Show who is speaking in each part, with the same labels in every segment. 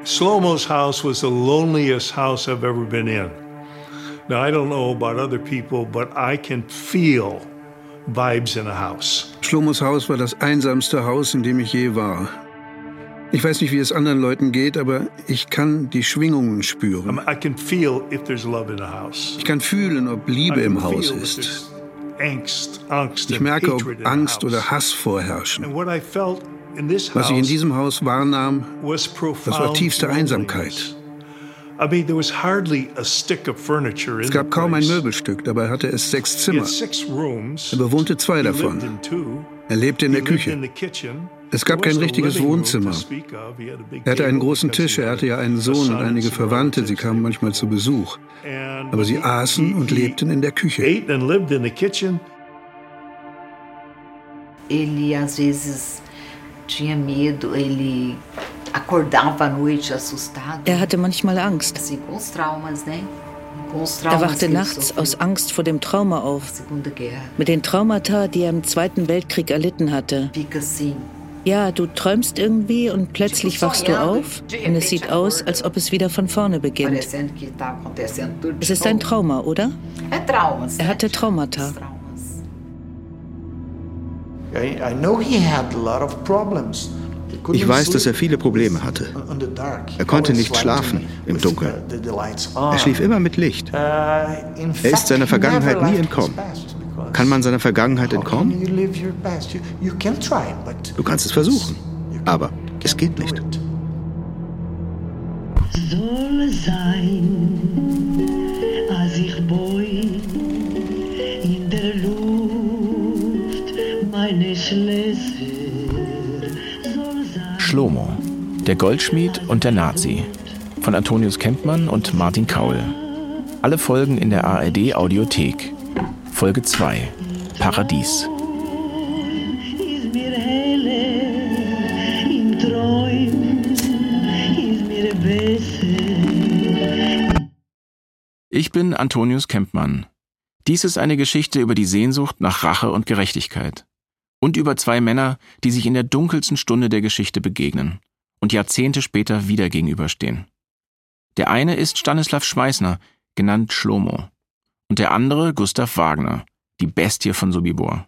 Speaker 1: Shlomo's house was the loneliest house I've ever been in. Now, I don't know about other people, but I can feel vibes in a house.
Speaker 2: Shlomos Haus war das einsamste Haus, in dem ich je war. Ich weiß nicht, wie es anderen Leuten geht, aber ich kann die Schwingungen spüren.
Speaker 1: I can feel if there's love in the house.
Speaker 2: Ich kann fühlen, ob Liebe im Haus ist. Ich merke, ob Angst oder Hass vorherrschen. Was ich in diesem Haus wahrnahm, das war tiefste Einsamkeit. Es gab kaum ein Möbelstück, dabei hatte es 6 Zimmer. Er bewohnte 2 davon. Er lebte in der Küche. Es gab kein richtiges Wohnzimmer. Er hatte einen großen Tisch, er hatte ja einen Sohn und einige Verwandte, sie kamen manchmal zu Besuch. Aber sie aßen und lebten in der Küche.
Speaker 3: Ele às vezes tinha medo, ele acordava à noite assustado.
Speaker 4: Er hatte manchmal Angst.
Speaker 3: Assim, com os traumas, né?
Speaker 4: Er wachte nachts aus Angst vor dem Trauma auf. Mit den Traumata, die er im Zweiten Weltkrieg erlitten hatte. Ja, du träumst irgendwie und plötzlich wachst du auf und es sieht aus, als ob es wieder von vorne beginnt. Es ist ein Trauma, oder? Er hatte Traumata.
Speaker 5: Ich weiß, dass er viele Probleme hatte. Er konnte nicht schlafen im Dunkeln. Er schlief immer mit Licht. Er ist seiner Vergangenheit nie entkommen. Kann man seiner Vergangenheit entkommen? Du kannst es versuchen, aber es geht nicht.
Speaker 6: Soll sein, als ich boi in der Luft meine Schlösser.
Speaker 7: Shlomo, der Goldschmied und der Nazi von Antonius Kempmann und Martin Kaul. Alle Folgen in der ARD Audiothek. Folge 2, Paradies. Ich bin Antonius Kempmann. Dies ist eine Geschichte über die Sehnsucht nach Rache und Gerechtigkeit. Und über 2 Männer, die sich in der dunkelsten Stunde der Geschichte begegnen und Jahrzehnte später wieder gegenüberstehen. Der eine ist Stanislav Schmeißner, genannt Shlomo, und der andere Gustav Wagner, die Bestie von Sobibor.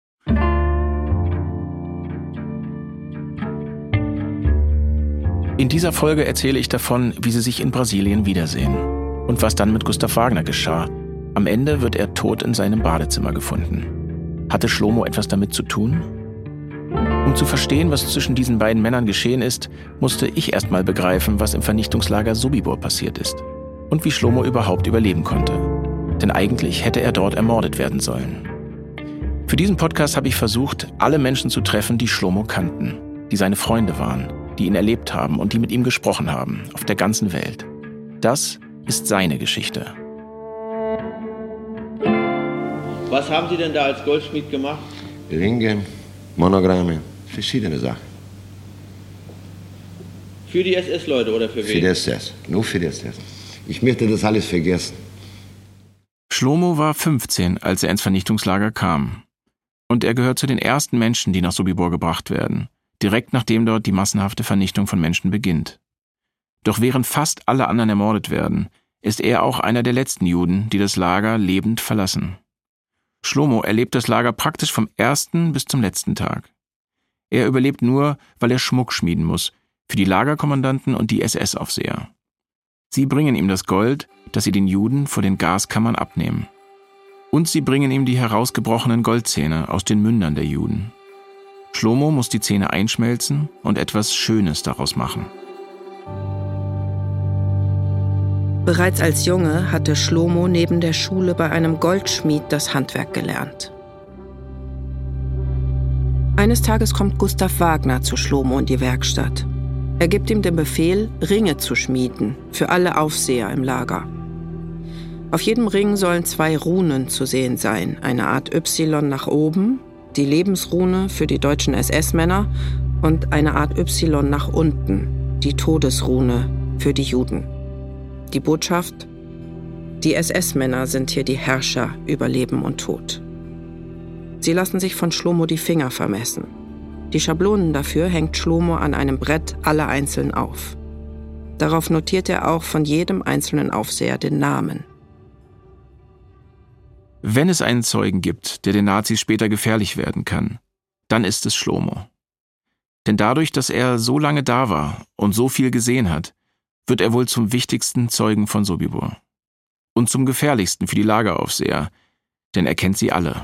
Speaker 7: In dieser Folge erzähle ich davon, wie sie sich in Brasilien wiedersehen und was dann mit Gustav Wagner geschah. Am Ende wird er tot in seinem Badezimmer gefunden. Hatte Shlomo etwas damit zu tun? Um zu verstehen, was zwischen diesen beiden Männern geschehen ist, musste ich erst mal begreifen, was im Vernichtungslager Sobibor passiert ist und wie Shlomo überhaupt überleben konnte. Denn eigentlich hätte er dort ermordet werden sollen. Für diesen Podcast habe ich versucht, alle Menschen zu treffen, die Shlomo kannten, die seine Freunde waren, die ihn erlebt haben und die mit ihm gesprochen haben, auf der ganzen Welt. Das ist seine Geschichte.
Speaker 8: Was haben Sie denn da als Goldschmied gemacht?
Speaker 9: Ringe, Monogramme, verschiedene Sachen.
Speaker 8: Für die SS-Leute oder für wen?
Speaker 9: Für die SS, nur für die SS. Ich möchte das alles vergessen.
Speaker 7: Shlomo war 15, als er ins Vernichtungslager kam. Und er gehört zu den ersten Menschen, die nach Sobibor gebracht werden, direkt nachdem dort die massenhafte Vernichtung von Menschen beginnt. Doch während fast alle anderen ermordet werden, ist er auch einer der letzten Juden, die das Lager lebend verlassen. Shlomo erlebt das Lager praktisch vom ersten bis zum letzten Tag. Er überlebt nur, weil er Schmuck schmieden muss, für die Lagerkommandanten und die SS-Aufseher. Sie bringen ihm das Gold, das sie den Juden vor den Gaskammern abnehmen. Und sie bringen ihm die herausgebrochenen Goldzähne aus den Mündern der Juden. Shlomo muss die Zähne einschmelzen und etwas Schönes daraus machen.
Speaker 10: Bereits als Junge hatte Shlomo neben der Schule bei einem Goldschmied das Handwerk gelernt. Eines Tages kommt Gustav Wagner zu Shlomo in die Werkstatt. Er gibt ihm den Befehl, Ringe zu schmieden für alle Aufseher im Lager. Auf jedem Ring sollen 2 Runen zu sehen sein, eine Art Y nach oben, die Lebensrune für die deutschen SS-Männer und eine Art Y nach unten, die Todesrune für die Juden. Die Botschaft: Die SS-Männer sind hier die Herrscher über Leben und Tod. Sie lassen sich von Shlomo die Finger vermessen. Die Schablonen dafür hängt Shlomo an einem Brett alle einzeln auf. Darauf notiert er auch von jedem einzelnen Aufseher den Namen.
Speaker 7: Wenn es einen Zeugen gibt, der den Nazis später gefährlich werden kann, dann ist es Shlomo. Denn dadurch, dass er so lange da war und so viel gesehen hat, wird er wohl zum wichtigsten Zeugen von Sobibor. Und zum gefährlichsten für die Lageraufseher, denn er kennt sie alle.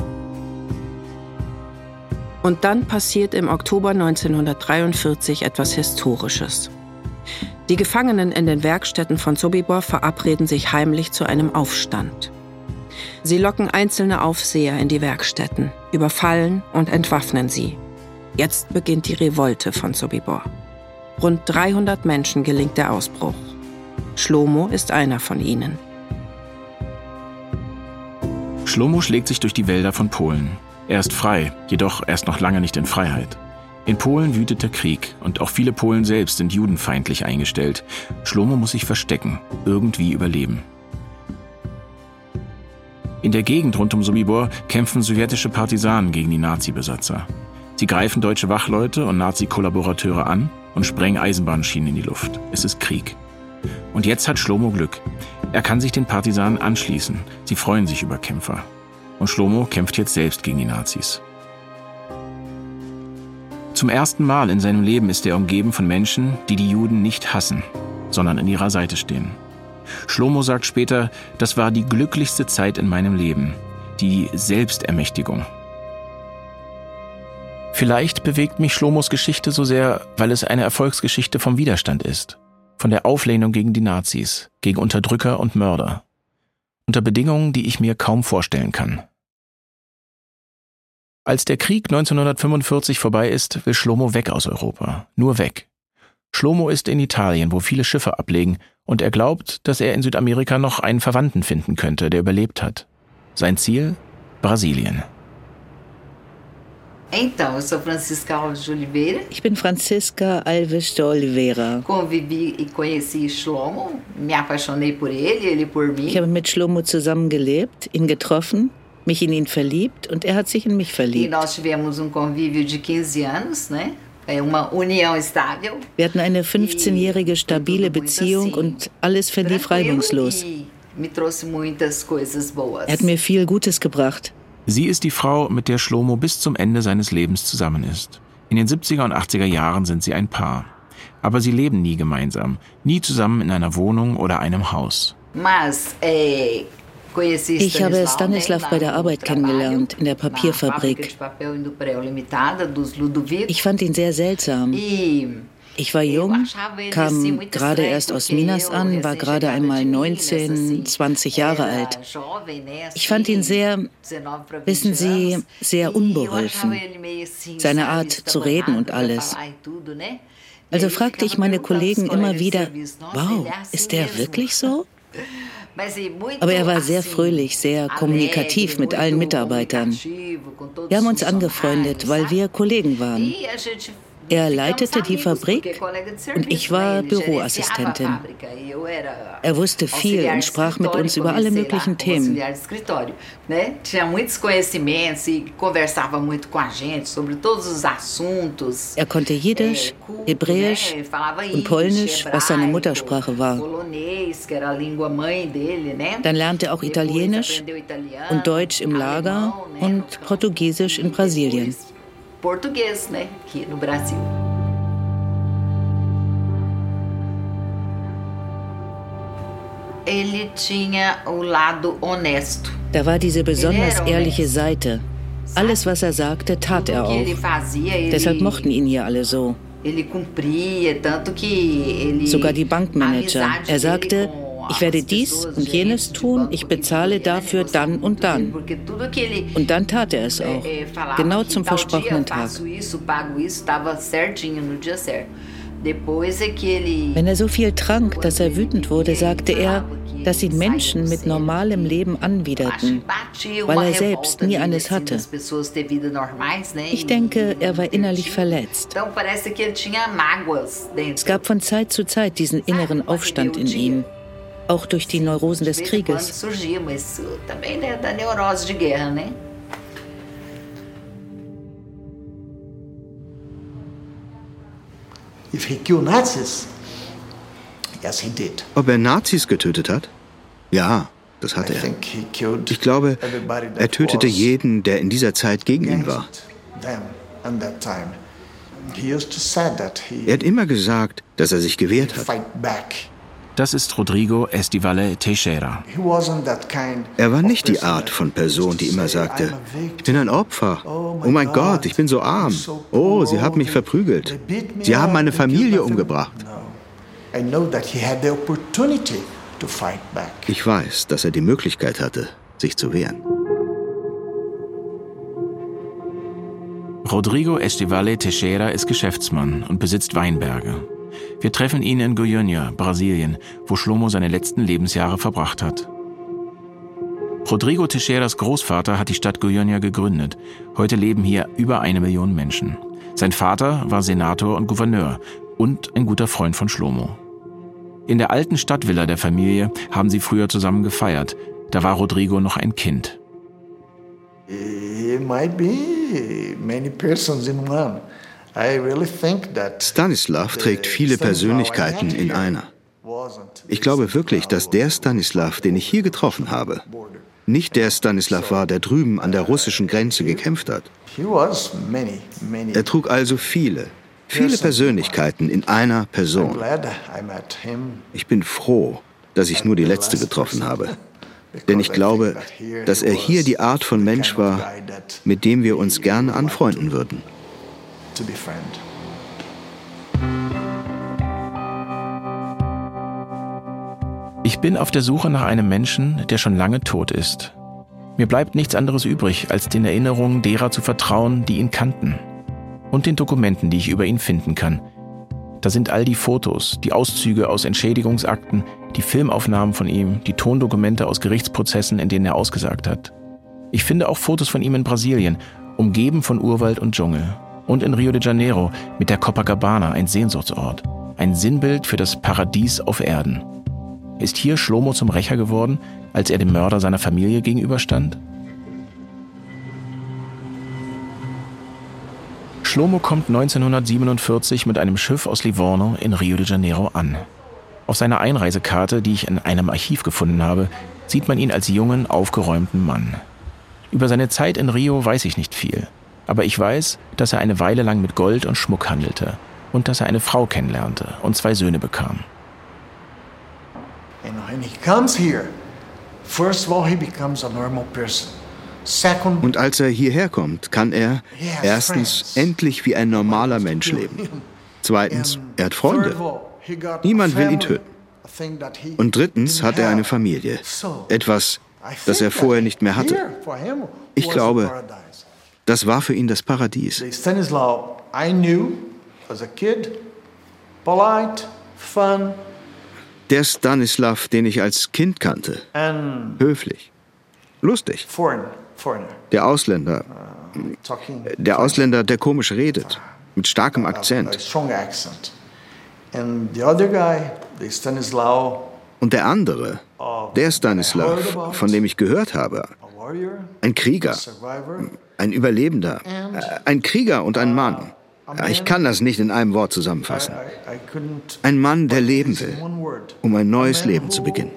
Speaker 10: Und dann passiert im Oktober 1943 etwas Historisches. Die Gefangenen in den Werkstätten von Sobibor verabreden sich heimlich zu einem Aufstand. Sie locken einzelne Aufseher in die Werkstätten, überfallen und entwaffnen sie. Jetzt beginnt die Revolte von Sobibor. Rund 300 Menschen gelingt der Ausbruch. Shlomo ist einer von ihnen.
Speaker 7: Shlomo schlägt sich durch die Wälder von Polen. Er ist frei, jedoch erst noch lange nicht in Freiheit. In Polen wütet der Krieg und auch viele Polen selbst sind judenfeindlich eingestellt. Shlomo muss sich verstecken, irgendwie überleben. In der Gegend rund um Sobibor kämpfen sowjetische Partisanen gegen die Nazi-Besatzer. Sie greifen deutsche Wachleute und Nazi-Kollaborateure an und sprengen Eisenbahnschienen in die Luft. Es ist Krieg. Und jetzt hat Shlomo Glück. Er kann sich den Partisanen anschließen. Sie freuen sich über Kämpfer. Und Shlomo kämpft jetzt selbst gegen die Nazis. Zum ersten Mal in seinem Leben ist er umgeben von Menschen, die die Juden nicht hassen, sondern an ihrer Seite stehen. Shlomo sagt später, das war die glücklichste Zeit in meinem Leben, die Selbstermächtigung. Vielleicht bewegt mich Shlomos Geschichte so sehr, weil es eine Erfolgsgeschichte vom Widerstand ist, von der Auflehnung gegen die Nazis, gegen Unterdrücker und Mörder, unter Bedingungen, die ich mir kaum vorstellen kann. Als der Krieg 1945 vorbei ist, will Shlomo weg aus Europa, nur weg. Shlomo ist in Italien, wo viele Schiffe ablegen, und er glaubt, dass er in Südamerika noch einen Verwandten finden könnte, der überlebt hat. Sein Ziel? Brasilien.
Speaker 4: Ich bin Francisca Alves de Oliveira. Ich habe mit Shlomo zusammengelebt, ihn getroffen, mich in ihn verliebt und er hat sich in mich verliebt. Wir hatten eine 15-jährige stabile Beziehung und alles verlief reibungslos. Er hat mir viel Gutes gebracht.
Speaker 7: Sie ist die Frau, mit der Shlomo bis zum Ende seines Lebens zusammen ist. In den 70er und 80er Jahren sind sie ein Paar. Aber sie leben nie gemeinsam, nie zusammen in einer Wohnung oder einem Haus.
Speaker 4: Ich habe Stanislav bei der Arbeit kennengelernt, in der Papierfabrik. Ich fand ihn sehr seltsam. Ich war jung, kam gerade erst aus Minas an, war gerade einmal 19, 20 Jahre alt. Ich fand ihn sehr, wissen Sie, sehr unbeholfen. Seine Art zu reden und alles. Also fragte ich meine Kollegen immer wieder, wow, ist der wirklich so? Aber er war sehr fröhlich, sehr kommunikativ mit allen Mitarbeitern. Wir haben uns angefreundet, weil wir Kollegen waren. Er leitete die Fabrik und ich war Büroassistentin. Er wusste viel und sprach mit uns über alle möglichen Themen. Er konnte Jiddisch, Hebräisch und Polnisch, was seine Muttersprache war. Dann lernte er auch Italienisch und Deutsch im Lager und Portugiesisch in Brasilien.
Speaker 3: Português, né, aqui no Brasil. Ele tinha o lado honesto.
Speaker 4: Da war diese besonders ehrliche Seite. Alles, was er sagte, tat er auch. Deshalb mochten ihn hier alle so. Sogar die Bankmanager. Er sagte, ich werde dies und jenes tun, ich bezahle dafür dann und dann. Und dann tat er es auch, genau zum versprochenen Tag. Wenn er so viel trank, dass er wütend wurde, sagte er, dass ihn Menschen mit normalem Leben anwiderten, weil er selbst nie eines hatte. Ich denke, er war innerlich verletzt. Es gab von Zeit zu Zeit diesen inneren Aufstand in ihm. Auch durch die Neurosen des Krieges.
Speaker 5: Ob er Nazis getötet hat? Ja, das hat er. Ich glaube, er tötete jeden, der in dieser Zeit gegen ihn war. Er hat immer gesagt, dass er sich gewehrt hat.
Speaker 7: Das ist Rodrigo Estivale Teixeira.
Speaker 5: Er war nicht die Art von Person, die immer sagte, ich bin ein Opfer. Oh mein Gott, ich bin so arm. Oh, sie haben mich verprügelt. Sie haben meine Familie umgebracht. Ich weiß, dass er die Möglichkeit hatte, sich zu wehren.
Speaker 7: Rodrigo Estivale Teixeira ist Geschäftsmann und besitzt Weinberge. Wir treffen ihn in Goiânia, Brasilien, wo Shlomo seine letzten Lebensjahre verbracht hat. Rodrigo Teixeiras Großvater hat die Stadt Goiânia gegründet. Heute leben hier über 1 Million Menschen. Sein Vater war Senator und Gouverneur und ein guter Freund von Shlomo. In der alten Stadtvilla der Familie haben sie früher zusammen gefeiert. Da war Rodrigo noch ein Kind.
Speaker 5: Stanislav trägt viele Persönlichkeiten in einer. Ich glaube wirklich, dass der Stanislav, den ich hier getroffen habe, nicht der Stanislav war, der drüben an der russischen Grenze gekämpft hat. Er trug also viele Persönlichkeiten in einer Person. Ich bin froh, dass ich nur die letzte getroffen habe. Denn ich glaube, dass er hier die Art von Mensch war, mit dem wir uns gerne anfreunden würden.
Speaker 7: Ich bin auf der Suche nach einem Menschen, der schon lange tot ist. Mir bleibt nichts anderes übrig, als den Erinnerungen derer zu vertrauen, die ihn kannten. Und den Dokumenten, die ich über ihn finden kann. Da sind all die Fotos, die Auszüge aus Entschädigungsakten, die Filmaufnahmen von ihm, die Tondokumente aus Gerichtsprozessen, in denen er ausgesagt hat. Ich finde auch Fotos von ihm in Brasilien, umgeben von Urwald und Dschungel. Und in Rio de Janeiro mit der Copacabana, ein Sehnsuchtsort. Ein Sinnbild für das Paradies auf Erden. Ist hier Shlomo zum Rächer geworden, als er dem Mörder seiner Familie gegenüberstand? Shlomo kommt 1947 mit einem Schiff aus Livorno in Rio de Janeiro an. Auf seiner Einreisekarte, die ich in einem Archiv gefunden habe, sieht man ihn als jungen, aufgeräumten Mann. Über seine Zeit in Rio weiß ich nicht viel. Aber ich weiß, dass er eine Weile lang mit Gold und Schmuck handelte und dass er eine Frau kennenlernte und 2 Söhne bekam.
Speaker 5: Und als er hierher kommt, kann er erstens endlich wie ein normaler Mensch leben. Zweitens, er hat Freunde. Niemand will ihn töten. Und drittens hat er eine Familie. Etwas, das er vorher nicht mehr hatte. Ich glaube, das war für ihn das Paradies. Der Stanislav, den ich als Kind kannte. Höflich. Lustig. Der Ausländer, der komisch redet. Mit starkem Akzent. Und der andere, der Stanislav, von dem ich gehört habe. Ein Krieger. Ein Überlebender. Ein Krieger und ein Mann. Ich kann das nicht in einem Wort zusammenfassen. Ein Mann, der leben will, um ein neues Leben zu beginnen.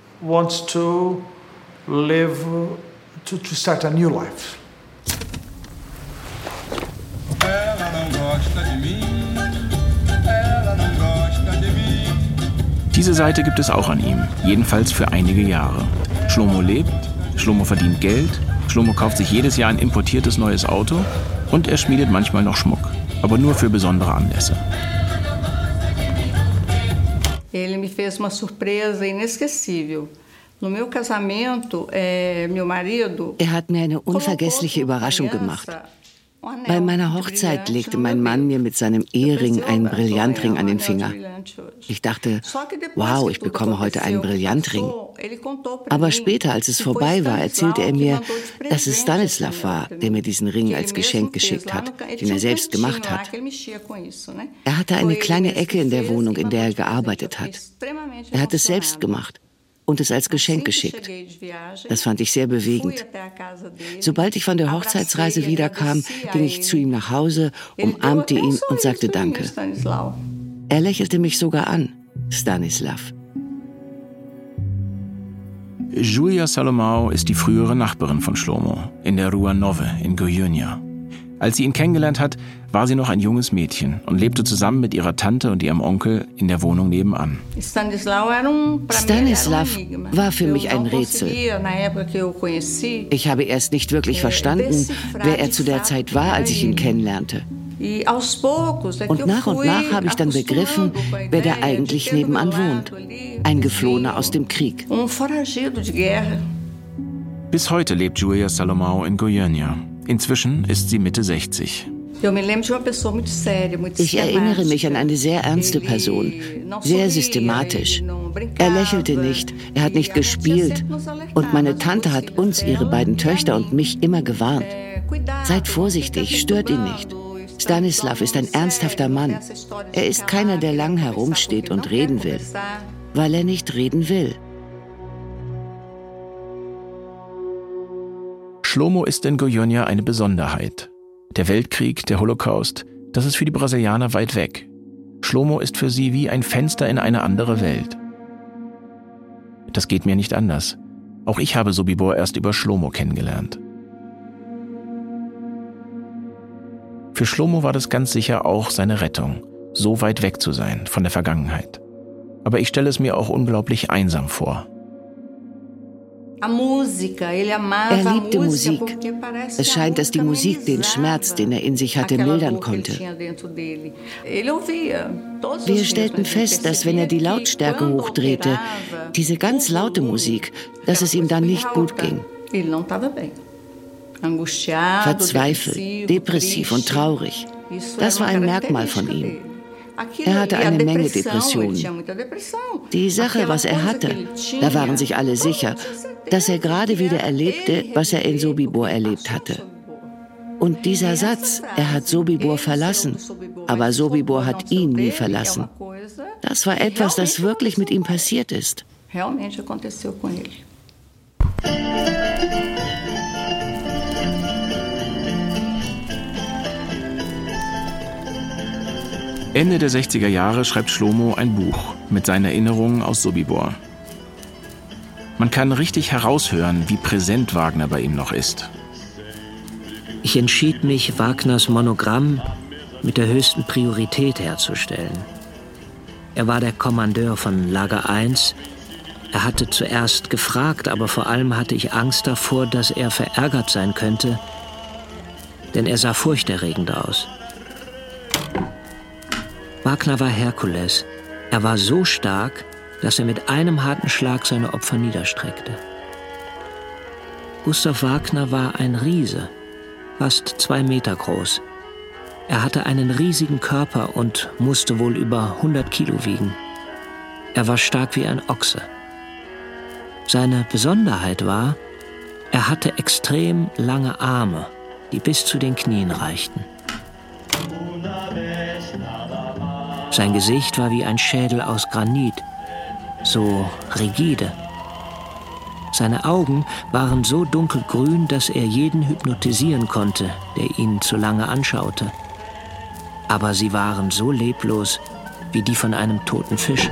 Speaker 7: Diese Seite gibt es auch an ihm, jedenfalls für einige Jahre. Shlomo lebt, Shlomo verdient Geld, Shlomo kauft sich jedes Jahr ein importiertes neues Auto und er schmiedet manchmal noch Schmuck, aber nur für besondere Anlässe.
Speaker 11: Ele me fez uma surpresa inesquecível. No meu casamento, meu marido.
Speaker 12: Er hat mir eine unvergessliche Überraschung gemacht. Bei meiner Hochzeit legte mein Mann mir mit seinem Ehering einen Brillantring an den Finger. Ich dachte, wow, ich bekomme heute einen Brillantring. Aber später, als es vorbei war, erzählte er mir, dass es Stanislav war, der mir diesen Ring als Geschenk geschickt hat, den er selbst gemacht hat. Er hatte eine kleine Ecke in der Wohnung, in der er gearbeitet hat. Er hat es selbst gemacht und es als Geschenk geschickt. Das fand ich sehr bewegend. Sobald ich von der Hochzeitsreise wiederkam, ging ich zu ihm nach Hause, umarmte ihn und sagte Danke. Er lächelte mich sogar an. Stanislav.
Speaker 7: Julia Salomão ist die frühere Nachbarin von Shlomo in der Rua Nove in Goiânia. Als sie ihn kennengelernt hat, war sie noch ein junges Mädchen und lebte zusammen mit ihrer Tante und ihrem Onkel in der Wohnung nebenan.
Speaker 12: Stanislav war für mich ein Rätsel. Ich habe erst nicht wirklich verstanden, wer er zu der Zeit war, als ich ihn kennenlernte. Und nach habe ich dann begriffen, wer da eigentlich nebenan wohnt. Ein Geflohener aus dem Krieg.
Speaker 7: Bis heute lebt Julia Salomão in Goiânia. Inzwischen ist sie Mitte 60.
Speaker 12: Ich erinnere mich an eine sehr ernste Person, sehr systematisch. Er lächelte nicht, er hat nicht gespielt und meine Tante hat uns, ihre beiden Töchter und mich immer gewarnt. Seid vorsichtig, stört ihn nicht. Stanislav ist ein ernsthafter Mann. Er ist keiner, der lang herumsteht und reden will, weil er nicht reden will.
Speaker 7: Shlomo ist in Goiânia eine Besonderheit. Der Weltkrieg, der Holocaust, das ist für die Brasilianer weit weg. Shlomo ist für sie wie ein Fenster in eine andere Welt. Das geht mir nicht anders. Auch ich habe Sobibor erst über Shlomo kennengelernt. Für Shlomo war das ganz sicher auch seine Rettung, so weit weg zu sein von der Vergangenheit. Aber ich stelle es mir auch unglaublich einsam vor.
Speaker 12: Er liebte Musik. Es scheint, dass die Musik den Schmerz, den er in sich hatte, mildern konnte. Wir stellten fest, dass wenn er die Lautstärke hochdrehte, diese ganz laute Musik, dass es ihm dann nicht gut ging. Verzweifelt, depressiv und traurig. Das war ein Merkmal von ihm. Er hatte eine Menge Depressionen. Die Sache, was er hatte, da waren sich alle sicher, dass er gerade wieder erlebte, was er in Sobibor erlebt hatte. Und dieser Satz, er hat Sobibor verlassen, aber Sobibor hat ihn nie verlassen. Das war etwas, das wirklich mit ihm passiert ist.
Speaker 7: Ende der 60er Jahre schreibt Shlomo ein Buch mit seinen Erinnerungen aus Sobibor. Man kann richtig heraushören, wie präsent Wagner bei ihm noch ist.
Speaker 13: Ich entschied mich, Wagners Monogramm mit der höchsten Priorität herzustellen. Er war der Kommandeur von Lager 1. Er hatte zuerst gefragt, aber vor allem hatte ich Angst davor, dass er verärgert sein könnte, denn er sah furchterregend aus. Wagner war Herkules. Er war so stark, dass er mit einem harten Schlag seine Opfer niederstreckte. Gustav Wagner war ein Riese, fast 2 Meter groß. Er hatte einen riesigen Körper und musste wohl über 100 Kilo wiegen. Er war stark wie ein Ochse. Seine Besonderheit war, er hatte extrem lange Arme, die bis zu den Knien reichten. Sein Gesicht war wie ein Schädel aus Granit, so rigide. Seine Augen waren so dunkelgrün, dass er jeden hypnotisieren konnte, der ihn zu lange anschaute. Aber sie waren so leblos wie die von einem toten Fisch.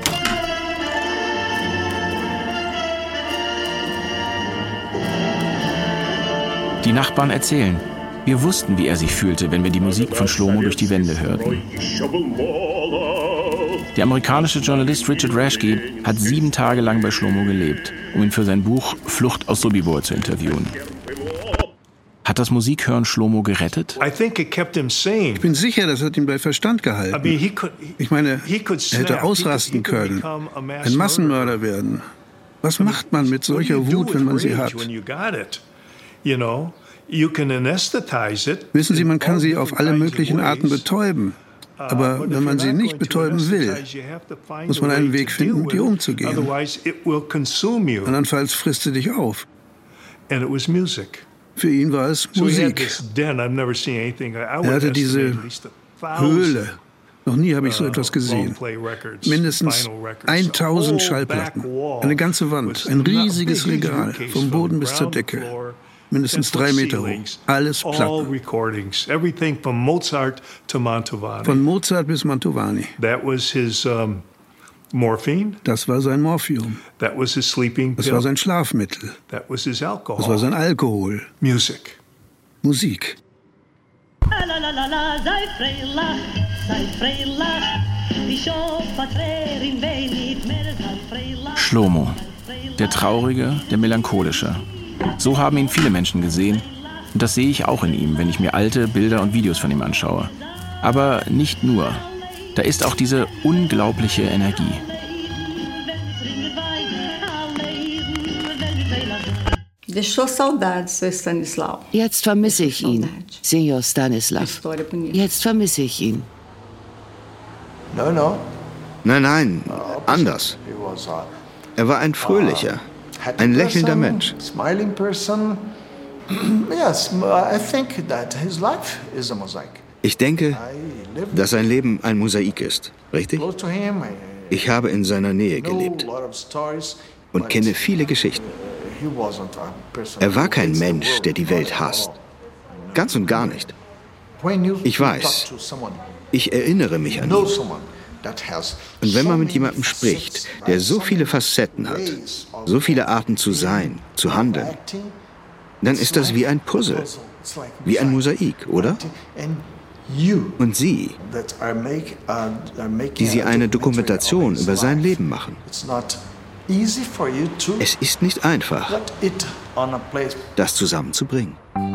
Speaker 7: Die Nachbarn erzählen, wir wussten, wie er sich fühlte, wenn wir die Musik von Shlomo durch die Wände hörten. Der amerikanische Journalist Richard Rashke hat 7 Tage lang bei Shlomo gelebt, um ihn für sein Buch Flucht aus Sobibor zu interviewen. Hat das Musikhören Shlomo gerettet?
Speaker 2: Ich bin sicher, das hat ihn bei Verstand gehalten. Ich meine, er hätte ausrasten können, ein Massenmörder werden. Was macht man mit solcher Wut, wenn man sie hat? Wissen Sie, man kann sie auf alle möglichen Arten betäuben. Aber wenn man sie nicht betäuben will, muss man einen Weg finden, mit ihr umzugehen. Andernfalls frisst sie dich auf. Für ihn war es Musik. Er hatte diese Höhle. Noch nie habe ich so etwas gesehen. Mindestens 1000 Schallplatten. Eine ganze Wand. Ein riesiges Regal. Vom Boden bis zur Decke. Mindestens 3 Meter hoch. Alles Platten. Von Mozart bis Mantovani.
Speaker 1: Morphine.
Speaker 2: Das war sein Morphium.
Speaker 1: That was his sleeping pill.
Speaker 2: Das war sein Schlafmittel.
Speaker 1: That was his alcohol.
Speaker 2: Das war sein Alkohol.
Speaker 1: Musik.
Speaker 7: Shlomo, der Traurige, der Melancholische. So haben ihn viele Menschen gesehen. Und das sehe ich auch in ihm, wenn ich mir alte Bilder und Videos von ihm anschaue. Aber nicht nur. Da ist auch diese unglaubliche Energie.
Speaker 12: Jetzt vermisse ich ihn, Senior Stanislav. Jetzt vermisse ich ihn.
Speaker 5: Nein, anders. Er war ein fröhlicher, ein lächelnder Mensch. Ich denke, dass sein Leben ein Mosaik ist, richtig? Ich habe in seiner Nähe gelebt und kenne viele Geschichten. Er war kein Mensch, der die Welt hasst. Ganz und gar nicht. Ich weiß, ich erinnere mich an ihn. Und wenn man mit jemandem spricht, der so viele Facetten hat, so viele Arten zu sein, zu handeln, dann ist das wie ein Puzzle, wie ein Mosaik, oder? Und Sie, die Sie eine Dokumentation über sein Leben machen. Es ist nicht einfach, das zusammenzubringen.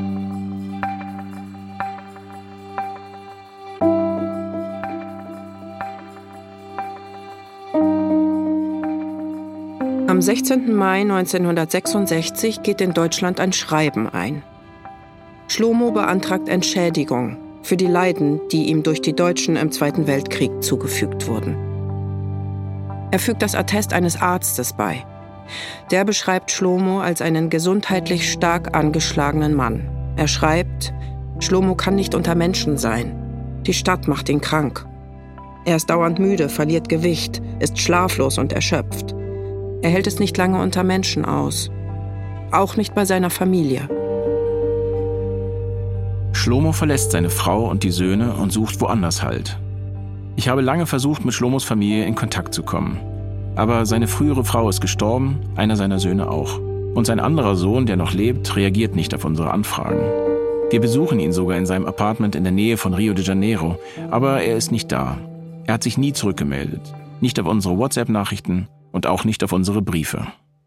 Speaker 10: Am 16. Mai 1966 geht in Deutschland ein Schreiben ein. Shlomo beantragt Entschädigung für die Leiden, die ihm durch die Deutschen im Zweiten Weltkrieg zugefügt wurden. Er fügt das Attest eines Arztes bei. Der beschreibt Shlomo als einen gesundheitlich stark angeschlagenen Mann. Er schreibt, Shlomo kann nicht unter Menschen sein. Die Stadt macht ihn krank. Er ist dauernd müde, verliert Gewicht, ist schlaflos und erschöpft. Er hält es nicht lange unter Menschen aus. Auch nicht bei seiner Familie.
Speaker 7: Shlomo verlässt seine Frau und die Söhne und sucht woanders Halt. Ich habe lange versucht, mit Shlomos Familie in Kontakt zu kommen. Aber seine frühere Frau ist gestorben, einer seiner Söhne auch. Und sein anderer Sohn, der noch lebt, reagiert nicht auf unsere Anfragen. Wir besuchen ihn sogar in seinem Apartment in der Nähe von Rio de Janeiro, aber er ist nicht da. Er hat sich nie zurückgemeldet. Nicht auf unsere WhatsApp-Nachrichten und auch nicht auf unsere Briefe.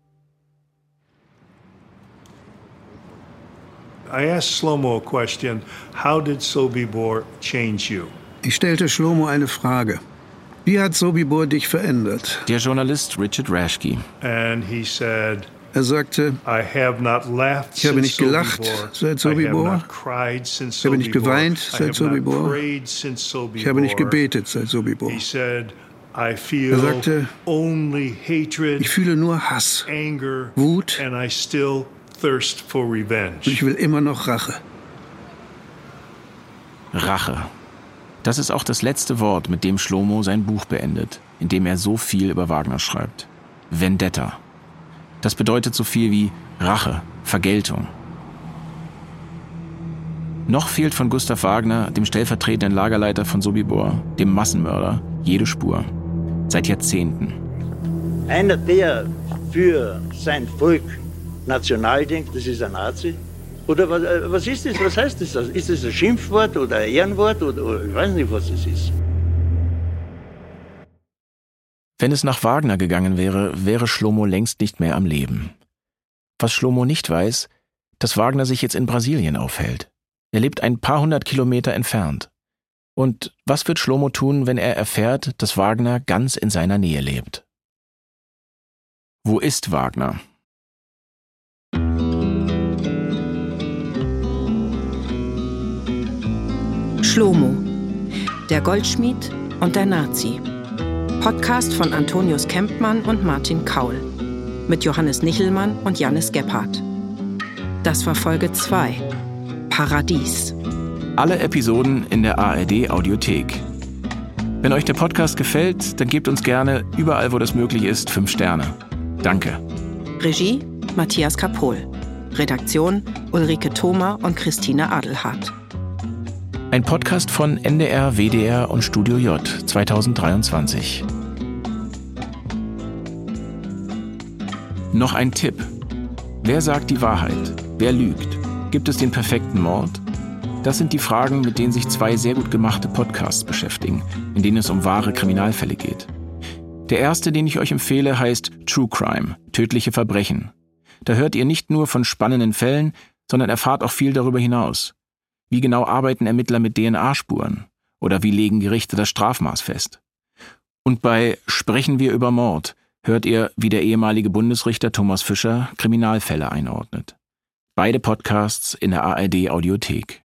Speaker 1: I asked Shlomo a question. How did Sobibor change you?
Speaker 2: Ich stellte Shlomo eine Frage. Wie hat Sobibor dich verändert?
Speaker 7: Der Journalist Richard Rashke.
Speaker 1: And he said,
Speaker 2: er sagte, ich habe nicht gelacht seit Sobibor, ich habe nicht geweint seit Sobibor, ich habe nicht gebetet seit Sobibor. Er sagte, ich fühle nur Hass, Wut und ich will immer noch Rache.
Speaker 7: Rache. Das ist auch das letzte Wort, mit dem Shlomo sein Buch beendet, in dem er so viel über Wagner schreibt. Vendetta. Das bedeutet so viel wie Rache, Vergeltung. Noch fehlt von Gustav Wagner, dem stellvertretenden Lagerleiter von Sobibor, dem Massenmörder, jede Spur. Seit Jahrzehnten.
Speaker 14: Einer, der für sein Volk national denkt, das ist ein Nazi? Oder was ist das? Was heißt das? Ist das ein Schimpfwort oder ein Ehrenwort? Oder ich weiß nicht, was es ist.
Speaker 7: Wenn es nach Wagner gegangen wäre, wäre Shlomo längst nicht mehr am Leben. Was Shlomo nicht weiß, dass Wagner sich jetzt in Brasilien aufhält. Er lebt ein paar 100 Kilometer entfernt. Und was wird Shlomo tun, wenn er erfährt, dass Wagner ganz in seiner Nähe lebt? Wo ist Wagner?
Speaker 10: Shlomo, der Goldschmied und der Nazi. Podcast von Antonius Kempmann und Martin Kaul. Mit Johannes Nichelmann und Jannis Gebhardt. Das war Folge 2. Paradies.
Speaker 7: Alle Episoden in der ARD Audiothek. Wenn euch der Podcast gefällt, dann gebt uns gerne, überall wo das möglich ist, 5 Sterne. Danke.
Speaker 10: Regie Matthias Kapohl. Redaktion Ulrike Thoma und Christine Adelhardt.
Speaker 7: Ein Podcast von NDR, WDR und Studio J 2023. Noch ein Tipp. Wer sagt die Wahrheit? Wer lügt? Gibt es den perfekten Mord? Das sind die Fragen, mit denen sich 2 sehr gut gemachte Podcasts beschäftigen, in denen es um wahre Kriminalfälle geht. Der erste, den ich euch empfehle, heißt True Crime, tödliche Verbrechen. Da hört ihr nicht nur von spannenden Fällen, sondern erfahrt auch viel darüber hinaus. Wie genau arbeiten Ermittler mit DNA-Spuren? Oder wie legen Gerichte das Strafmaß fest? Und bei Sprechen wir über Mord hört ihr, wie der ehemalige Bundesrichter Thomas Fischer Kriminalfälle einordnet. Beide Podcasts in der ARD Audiothek.